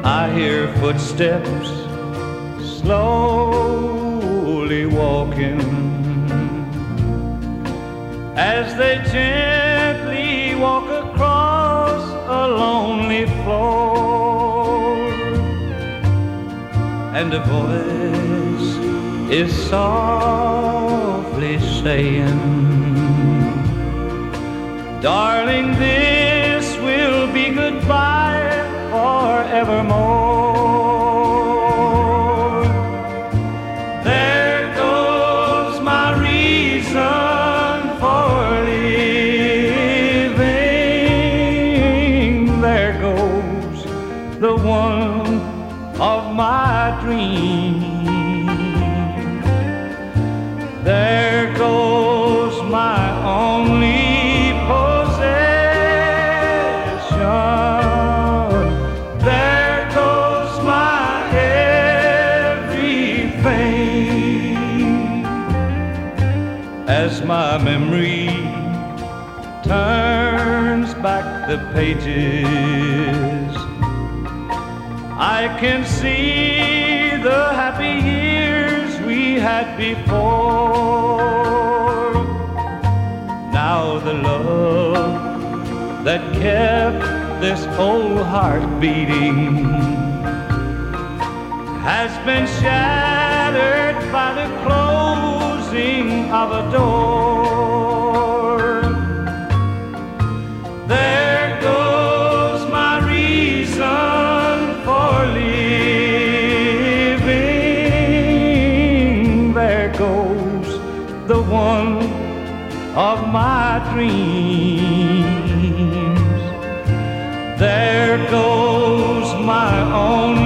I hear footsteps slowly walking as they gently walk across a lonely floor, and a voice is softly saying, darling, this will be goodbye forevermore. There goes my reason for living. There goes the one of my dreams. There goes my only possession. There goes my everything. As my memory turns back the pages, I can see the happy years we had before. Now the love that kept this old heart beating has been shattered by the closing of a door. There goes my reason for living. There goes the one of my dreams. There goes my own